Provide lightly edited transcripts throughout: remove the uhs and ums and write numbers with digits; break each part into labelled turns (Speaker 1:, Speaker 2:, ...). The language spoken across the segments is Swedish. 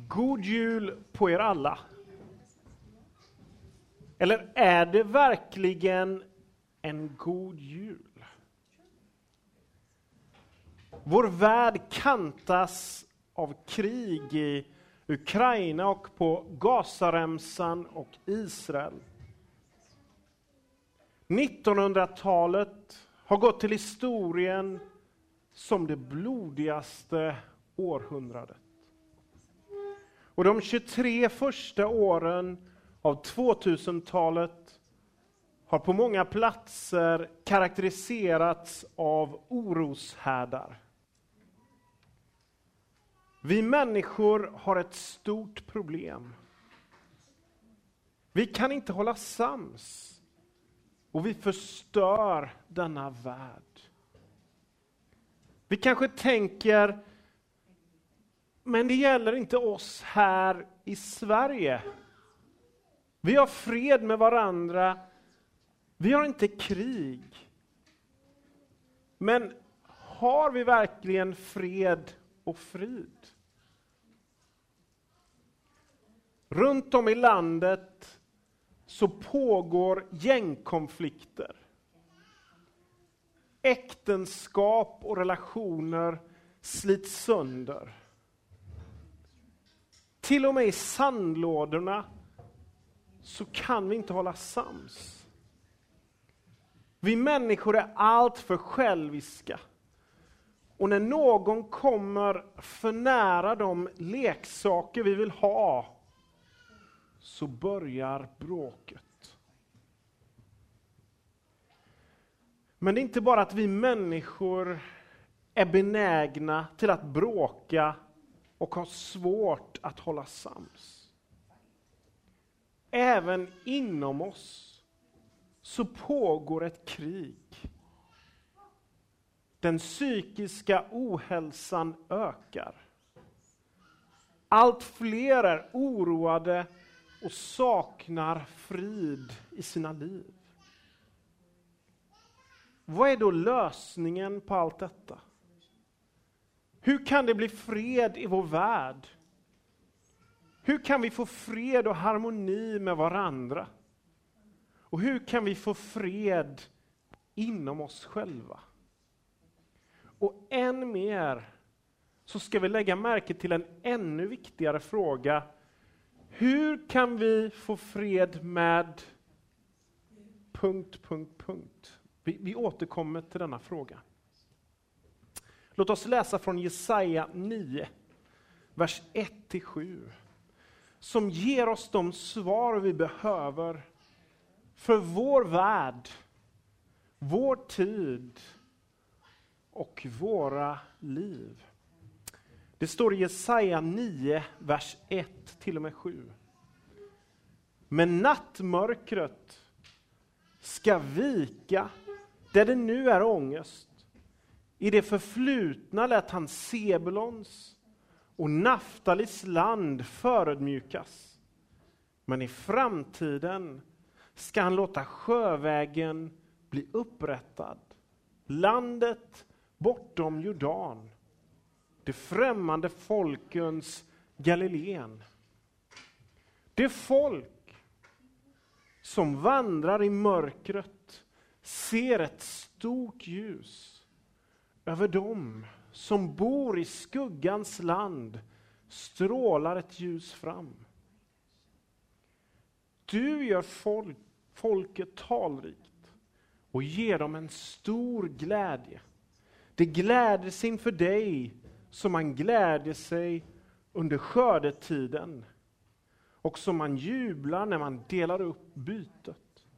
Speaker 1: God jul på er alla. Eller är det verkligen en god jul? Vår värld kantas av krig i Ukraina och på Gazaremsan och Israel. 1900-talet har gått till historien som det blodigaste århundradet. Och de 23 första åren av 2000-talet har på många platser karaktäriserats av oroshärdar. Vi människor har ett stort problem. Vi kan inte hålla sams. Och vi förstör denna värld. Vi kanske tänker, men det gäller inte oss här i Sverige. Vi har fred med varandra. Vi har inte krig. Men har vi verkligen fred och frid? Runt om i landet så pågår gängkonflikter. Äktenskap och relationer slits sönder. Till och med i sandlådorna så kan vi inte hålla sams. Vi människor är allt för själviska. Och när någon kommer för nära de leksaker vi vill ha så börjar bråket. Men det är inte bara att vi människor är benägna till att bråka och har svårt att hålla sams. Även inom oss så pågår ett krig. Den psykiska ohälsan ökar. Allt fler är oroade och saknar frid i sina liv. Vad är då lösningen på allt detta? Hur kan det bli fred i vår värld? Hur kan vi få fred och harmoni med varandra? Och hur kan vi få fred inom oss själva? Och än mer så ska vi lägga märke till en ännu viktigare fråga. Hur kan vi få fred med ... Vi återkommer till denna fråga. Låt oss läsa från Jesaja 9, vers 1-7. Som ger oss de svar vi behöver för vår värld, vår tid och våra liv. Det står i Jesaja 9, vers 1-7. Men nattmörkret ska vika där det nu är ångest. I det förflutna lät han Sebulons och Naftalis land förödmjukas. Men i framtiden ska han låta sjövägen bli upprättad. Landet bortom Jordan. Det främmande folkens Galileen. Det folk som vandrar i mörkret ser ett stort ljus. Över dem som bor i skuggans land strålar ett ljus fram. Du gör folket talrikt och ger dem en stor glädje. Det gläder sig inför dig som man gläder sig under skördetiden och som man jublar när man delar upp bytet.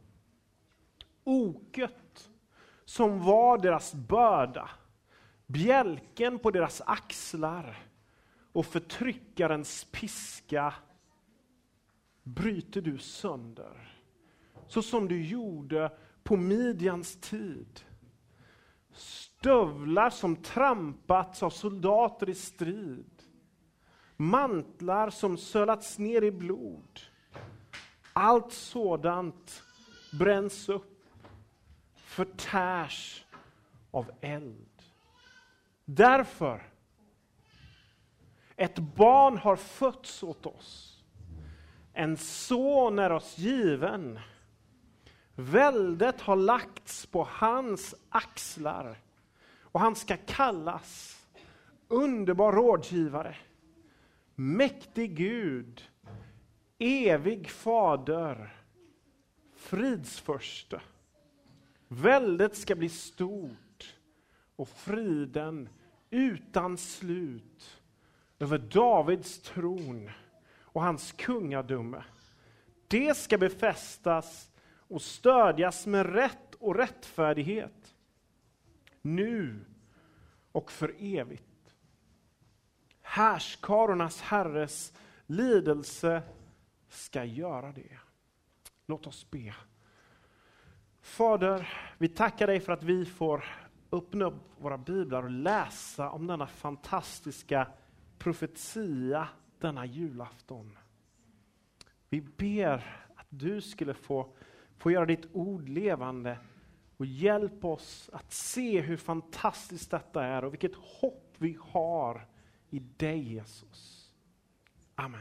Speaker 1: Oket som var deras börda, bjälken på deras axlar och förtryckarens piska bryter du sönder. Så som du gjorde på Midjans tid. Stövlar som trampats av soldater i strid. Mantlar som sölats ner i blod. Allt sådant bränns upp, förtärs av eld. Därför Ett barn har fötts åt oss. En son är oss given. Väldet har lagts på hans axlar. Och han ska kallas underbar rådgivare. Mäktig Gud. Evig fader. Fridsförste. Väldet ska bli stort. Och friden utan slut. Över Davids tron och hans kungadöme. Det ska befästas och stödjas med rätt och rättfärdighet. Nu och för evigt. Härskarornas Herres lidelse ska göra det. Låt oss be. Fader, vi tackar dig för att vi får öppna upp våra biblar och läsa om denna fantastiska profetia denna julafton. Vi ber att du skulle få göra ditt ord levande och hjälp oss att se hur fantastiskt detta är och vilket hopp vi har i dig, Jesus. Amen.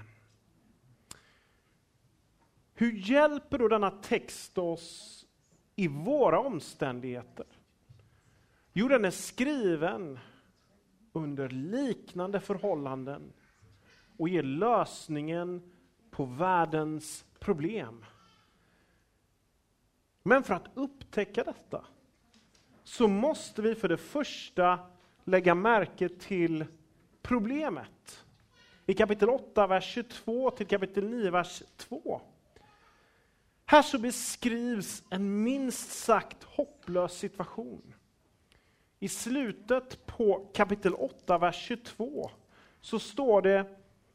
Speaker 1: Hur hjälper då denna text oss i våra omständigheter? Jo, den är skriven under liknande förhållanden och ger lösningen på världens problem. Men för att upptäcka detta så måste vi för det första lägga märke till problemet. I kapitel 8, vers 22 till kapitel 9, vers 2. Här så beskrivs en minst sagt hopplös situation. I slutet på kapitel 8, vers 22 så står det: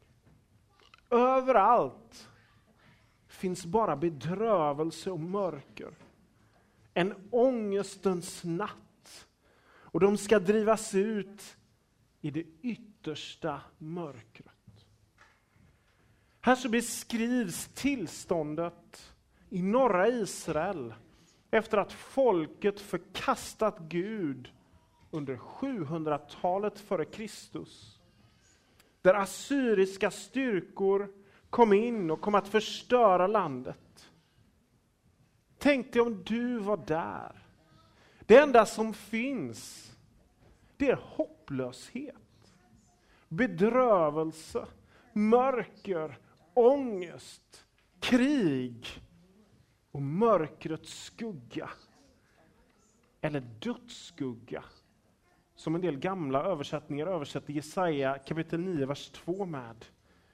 Speaker 1: överallt finns bara bedrövelse och mörker. En ångestens natt. Och de ska drivas ut i det yttersta mörkret. Här så beskrivs tillståndet i norra Israel efter att folket förkastat Gud under 700-talet före Kristus. Där assyriska styrkor kom in och kom att förstöra landet. Tänk dig om du var där. Det enda som finns, det är hopplöshet, bedrövelse, mörker, ångest, krig och mörkrets skugga. Eller dödsskugga, som en del gamla översättningar översätter Jesaja kapitel 9, vers 2 med.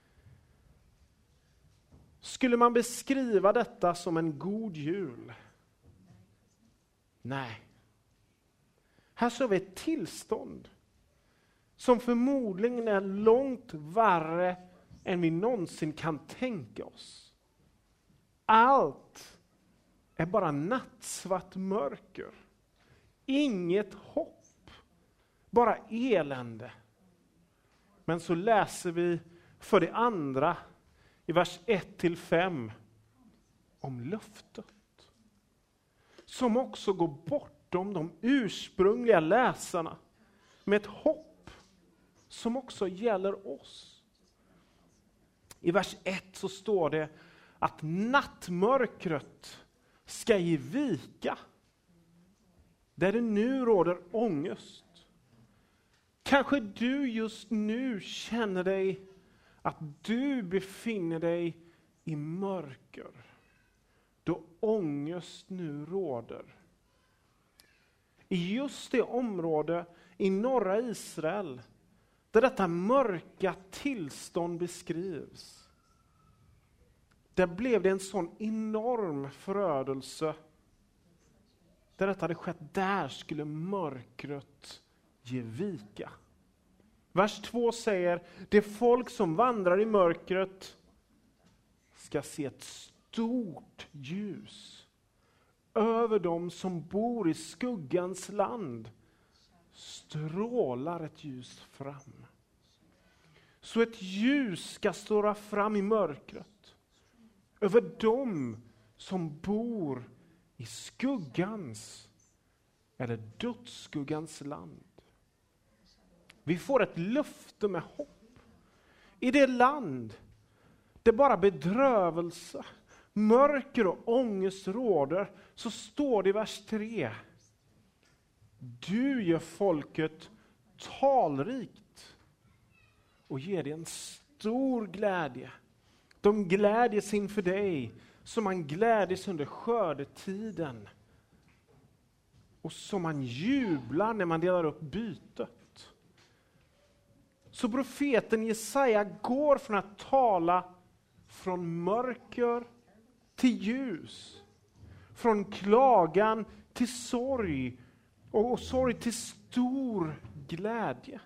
Speaker 1: Skulle man beskriva detta som en god jul? Nej. Här ser vi ett tillstånd som förmodligen är långt värre än vi någonsin kan tänka oss. Allt är bara nattsvart mörker. Inget hopp. Bara elände. Men så läser vi för det andra i vers 1-5 om löftet. Som också går bortom de ursprungliga läsarna. Med ett hopp som också gäller oss. I vers 1 så står det att nattmörkret ska ge vika. Där det nu råder ångest. Kanske du just nu känner dig att du befinner dig i mörker. Då ångest nu råder. I just det område i norra Israel där detta mörka tillstånd beskrivs. Där blev det en sån enorm förödelse. Där detta hade skett, där skulle mörkret ge vika. Vers 2 säger: det folk som vandrar i mörkret ska se ett stort ljus. Över dem som bor i skuggans land strålar ett ljus fram. Så ett ljus ska stråla fram i mörkret. Över dem som bor i skuggans eller dödsskuggans land. Vi får ett löfte med hopp. I det land där bara bedrövelse, mörker och ångest råder, så står det i vers 3. Du gör folket talrikt och ger det en stor glädje. De glädjes inför dig som man glädjes under skördetiden och som man jublar när man delar upp bytet. Så profeten Jesaja går från att tala från mörker till ljus, från klagan till sorg och sorg till stor glädje.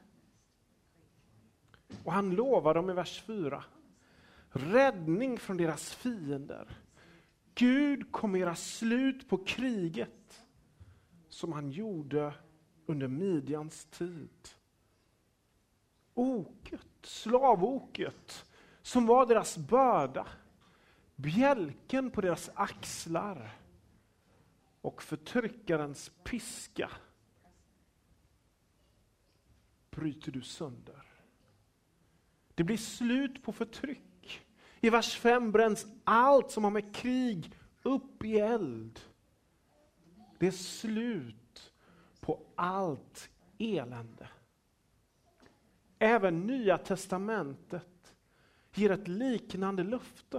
Speaker 1: Och han lovar dem i vers 4 räddning från deras fiender. Gud kommer göra slut på kriget som han gjorde under Midjans tid. Oket, slavoket, som var deras börda, bjälken på deras axlar och förtryckarens piska bryter du sönder. Det blir slut på förtryck. I vers 5 bränns allt som har med krig upp i eld. Det är slut på allt elände. Även Nya testamentet ger ett liknande löfte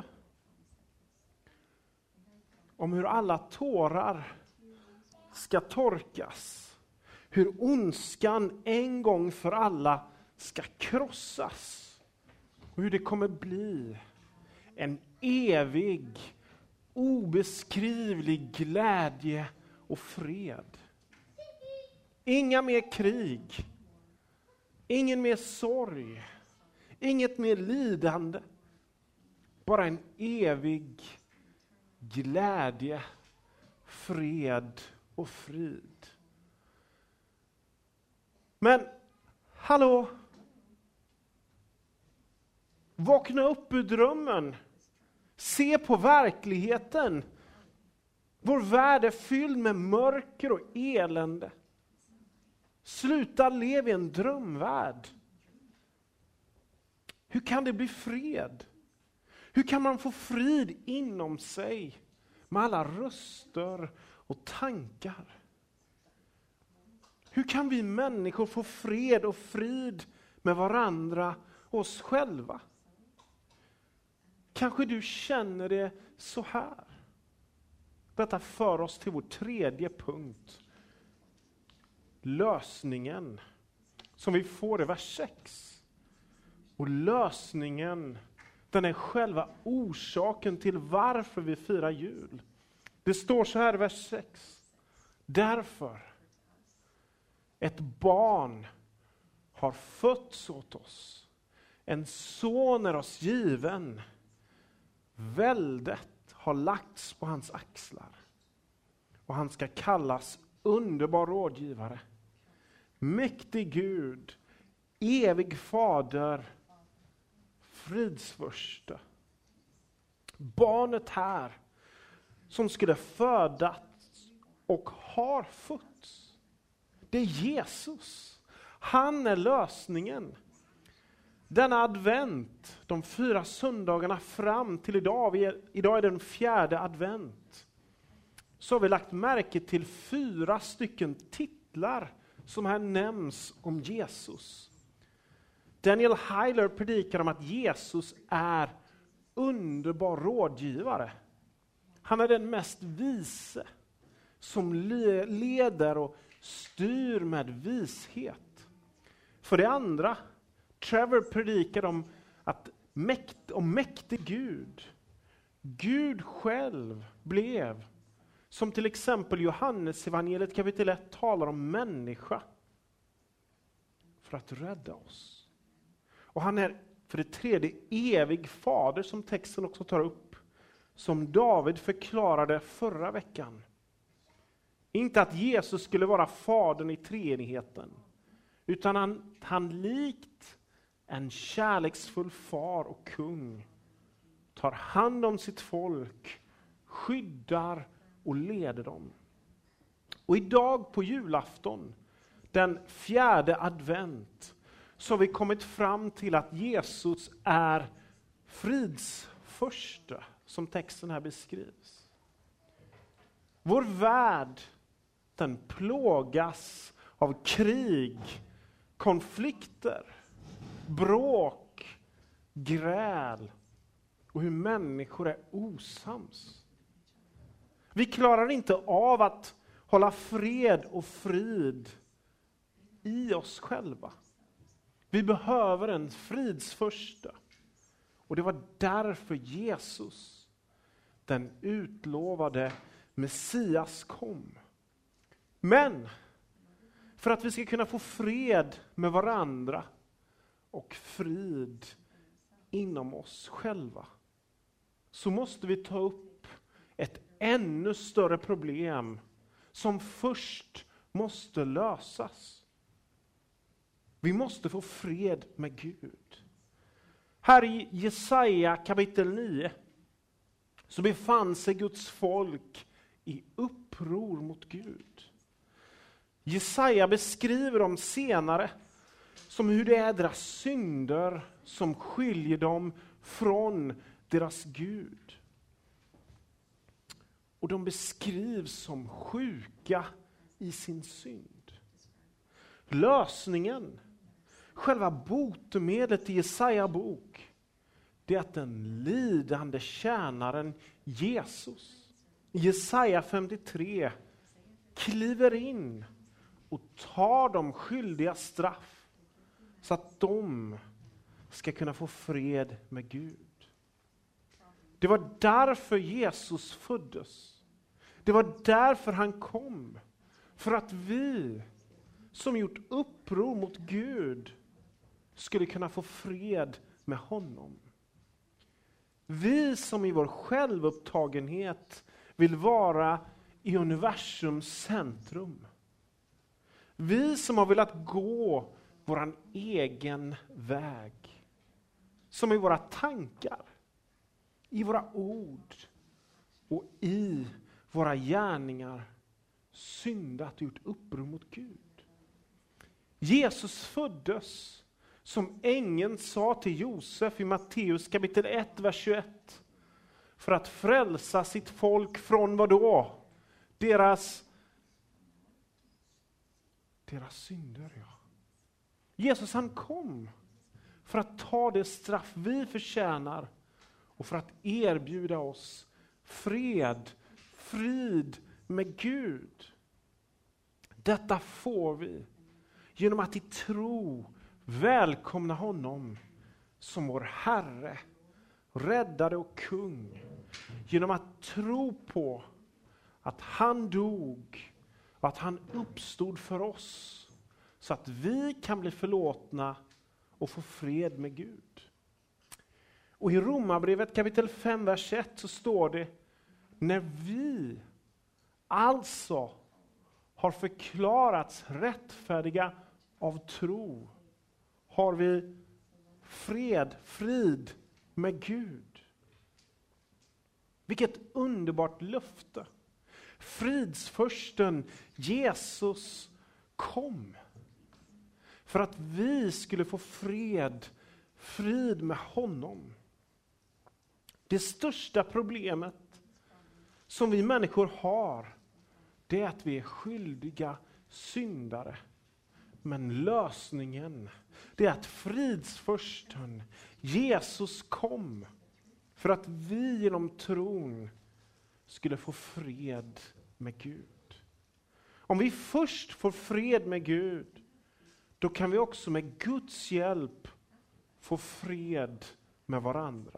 Speaker 1: om hur alla tårar ska torkas. Hur ondskan en gång för alla ska krossas. Och hur det kommer bli en evig, obeskrivlig glädje och fred. Inga mer krig. Ingen mer sorg. Inget mer lidande. Bara en evig glädje, fred och frid. Men, hallå? Vakna upp ur drömmen. Se på verkligheten. Vår värld är fylld med mörker och elände. Sluta leva i en drömvärld. Hur kan det bli fred? Hur kan man få frid inom sig med alla röster och tankar? Hur kan vi människor få fred och frid med varandra och oss själva? Kanske du känner det så här. Detta för oss till vår tredje punkt. Lösningen som vi får i vers 6. Och lösningen, den är själva orsaken till varför vi firar jul. Det står så här i vers 6. Därför ett barn har fötts åt oss. En son är oss given. Väldet har lagts på hans axlar. Och han ska kallas underbar rådgivare. Mäktig Gud. Evig fader. Fridsförste. Barnet här som skulle födas och har fötts. Det är Jesus. Han är lösningen. Denna advent, de 4 söndagarna fram till idag, idag är den 4:e advent, så har vi lagt märke till 4 stycken titlar som här nämns om Jesus. Daniel Heiler predikar om att Jesus är underbar rådgivare. Han är den mest vise som leder och styr med vishet. För det andra, Trevor predikar om att mäktig Gud. Gud själv blev, som till exempel Johannes evangeliet kapitel 1 talar om människa för att rädda oss. Och han är för det tredje evig fader som texten också tar upp. Som David förklarade förra veckan. Inte att Jesus skulle vara fadern i treenigheten. Utan han likt en kärleksfull far och kung tar hand om sitt folk, skyddar och leder dem. Och idag på julafton, den 4:e advent, så har vi kommit fram till att Jesus är fridsförste, som texten här beskrivs. Vår värld, den plågas av krig, konflikter, bråk, gräl och hur människor är osams. Vi klarar inte av att hålla fred och frid i oss själva. Vi behöver en fridsförste. Och det var därför Jesus, den utlovade Messias, kom. Men för att vi ska kunna få fred med varandra och frid inom oss själva, så måste vi ta upp ett ännu större problem som först måste lösas. Vi måste få fred med Gud. Här i Jesaja kapitel 9 så befann sig Guds folk i uppror mot Gud. Jesaja beskriver dem senare som hur det är deras synder som skiljer dem från deras Gud. Och de beskrivs som sjuka i sin synd. Lösningen, själva botemedlet i Jesaja bok, det är att den lidande tjänaren Jesus, Jesaja 53, kliver in och tar de skyldiga straff så att de ska kunna få fred med Gud. Det var därför Jesus föddes. Det var därför han kom. För att vi som gjort uppror mot Gud skulle kunna få fred med honom. Vi som i vår självupptagenhet vill vara i universums centrum. Vi som har velat gå våran egen väg. Som i våra tankar, i våra ord och i våra gärningar syndat och gjort uppror mot Gud. Jesus föddes, som ängeln sa till Josef i Matteus kapitel 1, vers 21. För att frälsa sitt folk från vad då? Deras synder, ja. Jesus, han kom för att ta det straff vi förtjänar och för att erbjuda oss frid med Gud. Detta får vi genom att i tro välkomna honom som vår Herre, räddare och kung. Genom att tro på att han dog och att han uppstod för oss så att vi kan bli förlåtna och få fred med Gud. Och i Romarbrevet kapitel 5, vers 1 så står det: när vi alltså har förklarats rättfärdiga av tro har vi frid med Gud. Vilket underbart löfte. Fridsförsten Jesus kom för att vi skulle få frid med honom. Det största problemet som vi människor har, det är att vi är skyldiga syndare. Men lösningen, det är att fridsförsten Jesus kom för att vi genom tron skulle få fred med Gud. Om vi först får fred med Gud, då kan vi också med Guds hjälp få fred med varandra.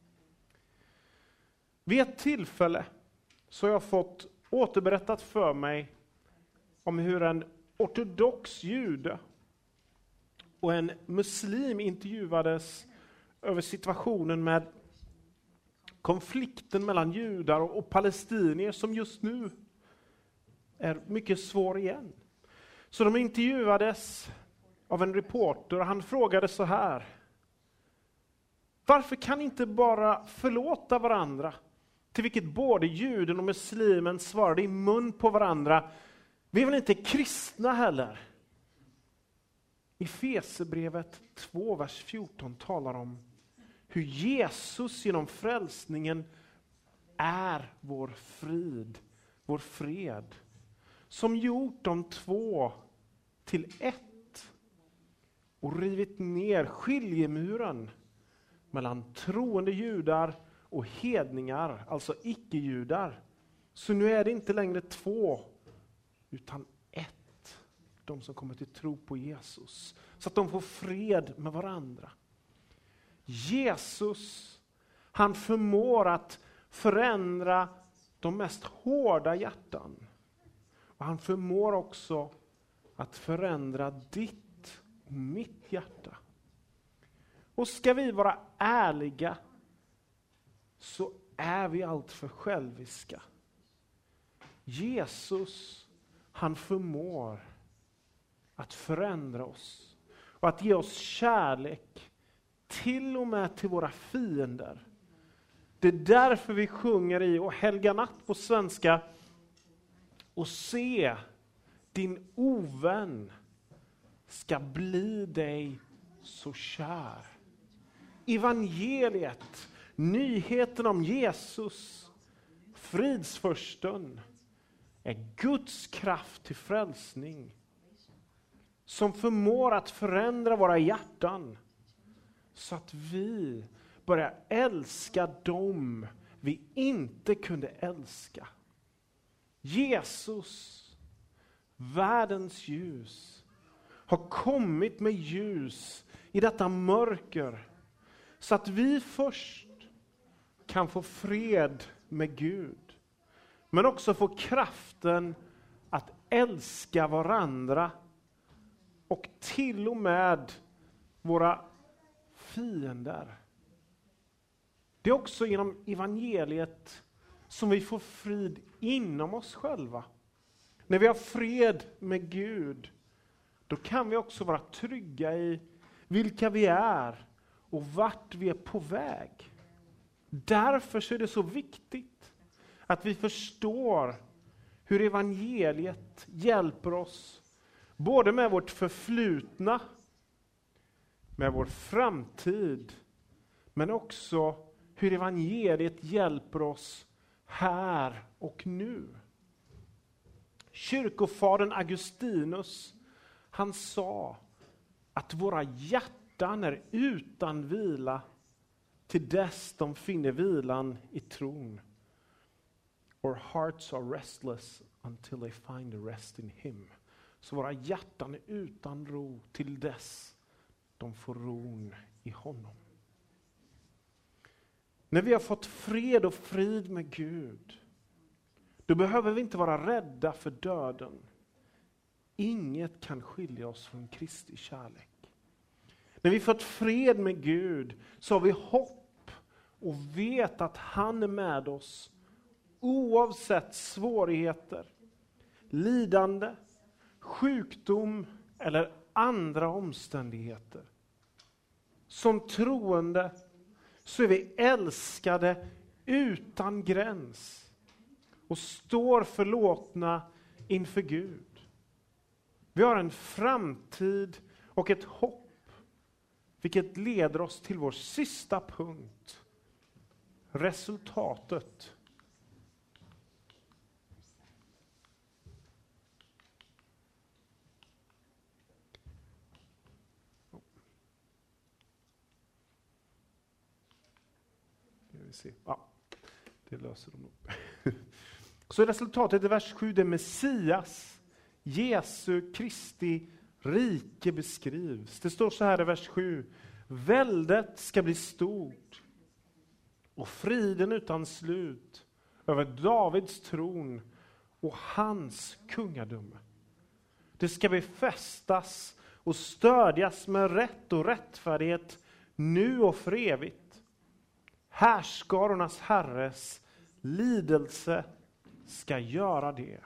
Speaker 1: Vid ett tillfälle så har jag fått återberättat för mig om hur en ortodox jude och en muslim intervjuades över situationen med konflikten mellan judar och palestinier som just nu är mycket svår igen. Så de intervjuades av en reporter och han frågade så här: varför kan ni inte bara förlåta varandra? Till vilket både juden och muslimen svarade i mun på varandra: vi är väl inte kristna heller? Efesierbrevet 2, vers 14 talar om hur Jesus genom frälsningen är vår frid, vår fred. Som gjort de två till ett och rivit ner skiljemuren mellan troende judar och hedningar, alltså icke-judar. Så nu är det inte längre två, utan ett. De som kommer till tro på Jesus. Så att de får fred med varandra. Jesus, han förmår att förändra de mest hårda hjärtan. Och han förmår också att förändra ditt och mitt hjärta. Och ska vi vara ärliga så är vi allt för själviska. Jesus, han förmår att förändra oss och att ge oss kärlek till och med till våra fiender. Det är därför vi sjunger i och helga natt på svenska: och se, din ovän ska bli dig så kär. Evangeliet, nyheten om Jesus, fridsfursten, är Guds kraft till frälsning som förmår att förändra våra hjärtan så att vi börjar älska dem vi inte kunde älska. Jesus, världens ljus, har kommit med ljus i detta mörker så att vi först kan få fred med Gud, men också få kraften att älska varandra och till och med våra fiender. Det är också genom evangeliet som vi får frid inom oss själva. När vi har fred med Gud, då kan vi också vara trygga i vilka vi är och vart vi är på väg. Därför så är det så viktigt att vi förstår hur evangeliet hjälper oss både med vårt förflutna, med vår framtid, men också hur evangeliet hjälper oss här och nu. Kyrkofadern Augustinus, han sa att våra hjärtan är utan vila till dess de finner vilan i tron. Our hearts are restless until they find a rest in him. Så våra hjärtan är utan ro till dess de får ron i honom. När vi har fått fred och frid med Gud, då behöver vi inte vara rädda för döden. Inget kan skilja oss från Kristi kärlek. När vi fått fred med Gud så har vi hopp och vet att han är med oss oavsett svårigheter, lidande, sjukdom eller andra omständigheter. Som troende så är vi älskade utan gräns och står förlåtna inför Gud. Vi har en framtid och ett hopp, vilket leder oss till vår sista punkt. Resultatet. Ja, det löser de nog. Så resultatet i vers 7, det Messias, Jesu Kristi rike beskrivs. Det står så här i vers 7. Väldet ska bli stort och friden utan slut över Davids tron och hans kungadöme. Det ska befästas och stödjas med rätt och rättfärdighet nu och för evigt. Härskarornas Herres lidelse ska göra det.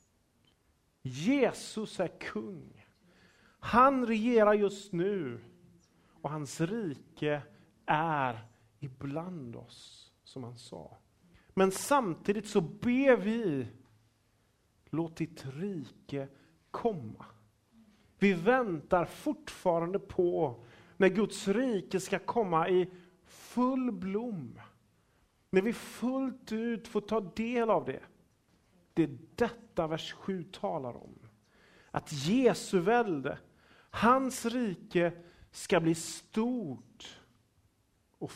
Speaker 1: Jesus är kung. Han regerar just nu och hans rike är ibland oss, som han sa. Men samtidigt så ber vi, låt ditt rike komma. Vi väntar fortfarande på när Guds rike ska komma i full blom. När vi fullt ut får ta del av det. Det är detta vers 7 talar om. Att Jesu välde, hans rike ska bli stort. Och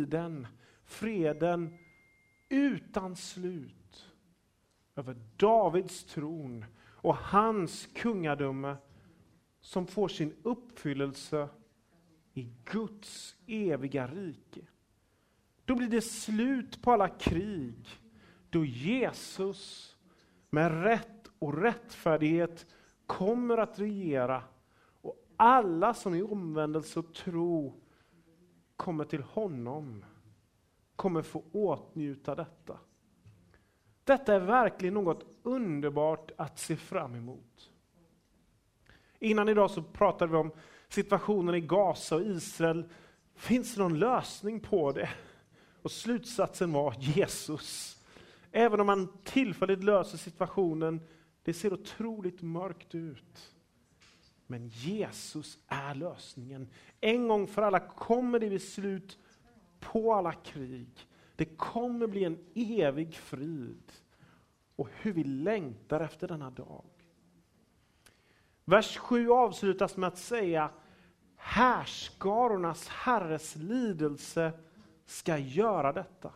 Speaker 1: freden utan slut över Davids tron och hans kungadöme som får sin uppfyllelse i Guds eviga rike. Då blir det slut på alla krig. Då Jesus med rätt och rättfärdighet kommer att regera. Och alla som i omvändelse och tro kommer till honom kommer få åtnjuta detta. Detta är verkligen något underbart att se fram emot. Innan idag så pratade vi om situationen i Gaza och Israel. Finns det någon lösning på det? Och slutsatsen var Jesus. Även om man tillfälligt löser situationen, det ser otroligt mörkt ut. Men Jesus är lösningen. En gång för alla kommer det bli slut på alla krig. Det kommer bli en evig frid. Och hur vi längtar efter denna dag. Vers 7 avslutas med att säga: härskarornas Herres lidelse ska göra detta.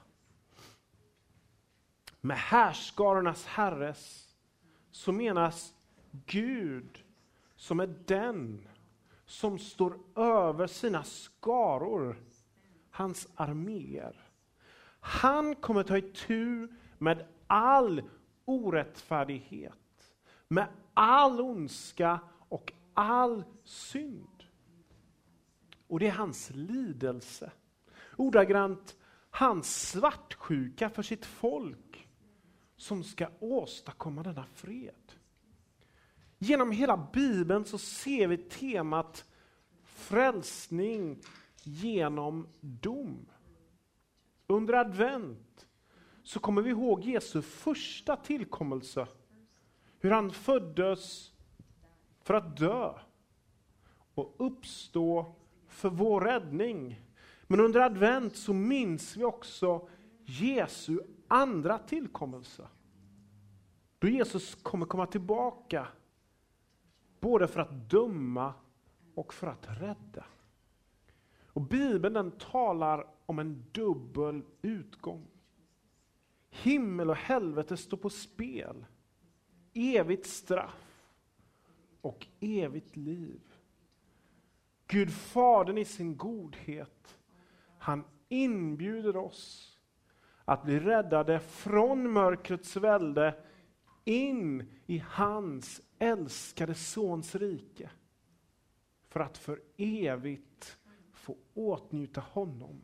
Speaker 1: Med härskarornas Herres så menas Gud som är den som står över sina skaror, hans arméer. Han kommer ta itu med all orättfärdighet, med all ondska och all synd. Och det är hans lidelse. Ordagrant hans svartsjuka för sitt folk som ska åstadkomma denna fred. Genom hela Bibeln så ser vi temat frälsning genom dom. Under advent så kommer vi ihåg Jesu första tillkommelse. Hur han föddes för att dö och uppstå för vår räddning. Men under advent så minns vi också Jesu andra tillkommelse. Då Jesus kommer komma tillbaka både för att döma och för att rädda. Och Bibeln den talar om en dubbel utgång. Himmel och helvete står på spel. Evigt straff och evigt liv. Gud Fadern i sin godhet, han inbjuder oss att bli räddade från mörkrets välde in i hans älskade sons rike. För att för evigt få åtnjuta honom.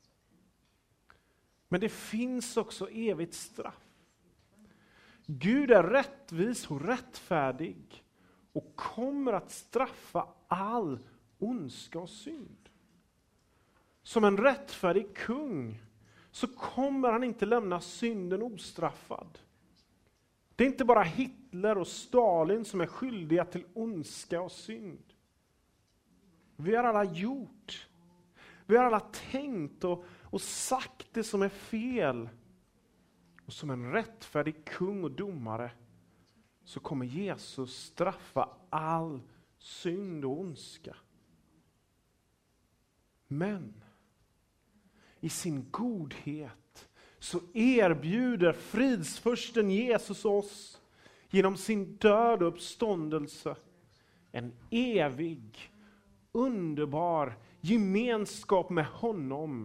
Speaker 1: Men det finns också evigt straff. Gud är rättvis och rättfärdig och kommer att straffa all ondska och synd. Som en rättfärdig kung så kommer han inte lämna synden ostraffad. Det är inte bara Hitler och Stalin som är skyldiga till ondska och synd. Vi har alla gjort. Vi har alla tänkt och sagt det som är fel. Och som en rättfärdig kung och domare så kommer Jesus straffa all synd och ondska. Men i sin godhet så erbjuder fridsfursten Jesus oss genom sin död och uppståndelse en evig, underbar gemenskap med honom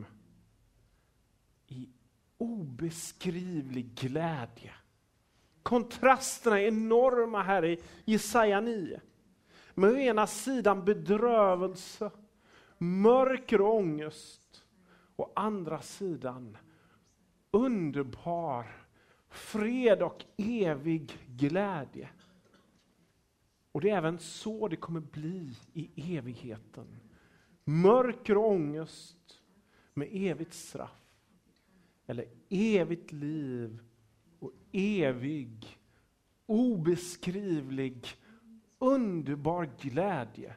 Speaker 1: i obeskrivlig glädje. Kontrasterna är enorma här i Jesaja 9. Med å ena sidan bedrövelse, mörker och ångest. Och andra sidan underbar fred och evig glädje. Och det är även så det kommer bli i evigheten. Mörker och ångest med evigt straff. Eller evigt liv och evig, obeskrivlig, underbar glädje.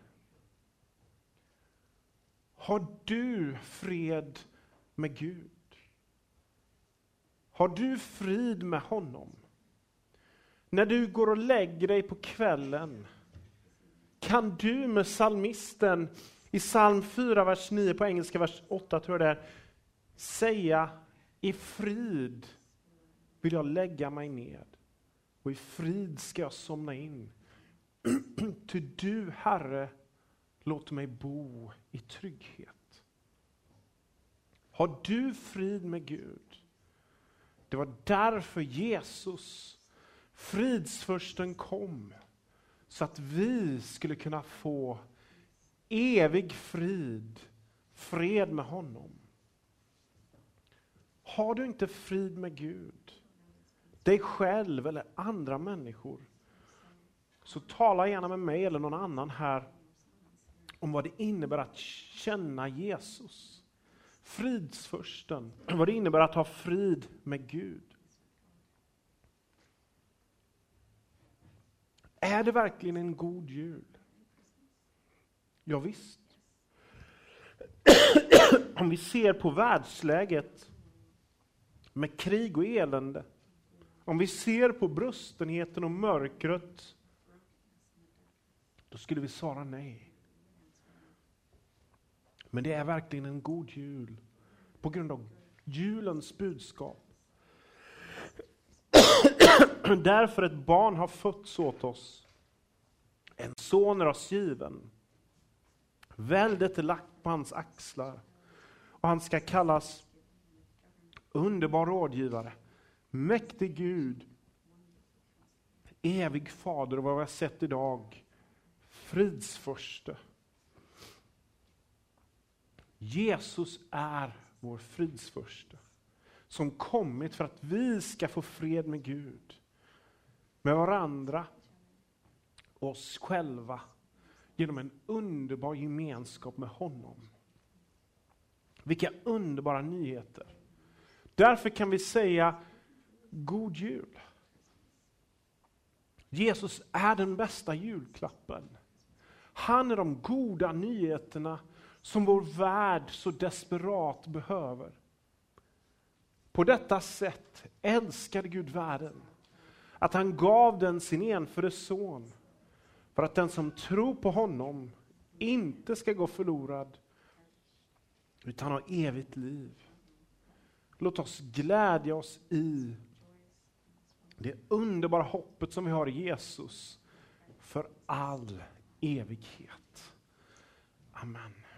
Speaker 1: Har du fred med Gud? Har du frid med honom? När du går och lägger dig på kvällen, kan du med psalmisten i psalm 4, vers 9, på engelska vers 8 tror jag det är, säga: i frid vill jag lägga mig ned, och i frid ska jag somna in. Ty du, Herre, låt mig bo i trygghet. Har du frid med Gud? Det var därför Jesus, fridsfursten, kom. Så att vi skulle kunna få evig fred med honom. Har du inte frid med Gud, dig själv eller andra människor, så tala gärna med mig eller någon annan här om vad det innebär att känna Jesus, fridsfursten, vad det innebär att ha frid med Gud. Är det verkligen en god jul? Ja, visst. Om vi ser på världsläget med krig och elände, om vi ser på brustenheten och mörkret, då skulle vi svara nej. Men det är verkligen en god jul på grund av julens budskap. Därför ett barn har fötts åt oss. En son är oss given. Väldet är lagt på hans axlar. Och han ska kallas underbar rådgivare, mäktig Gud, evig fader, och vad vi har sett idag, fridsfurste. Jesus är vår fridsfurste, som kommit för att vi ska få fred med Gud, med varandra, oss själva, genom en underbar gemenskap med honom. Vilka underbara nyheter. Därför kan vi säga god jul. Jesus är den bästa julklappen. Han är de goda nyheterna som vår värld så desperat behöver. På detta sätt älskade Gud världen, att han gav den sin enfödde son, för att den som tror på honom inte ska gå förlorad, utan ha evigt liv. Låt oss glädja oss i det underbara hoppet som vi har i Jesus för all evighet. Amen.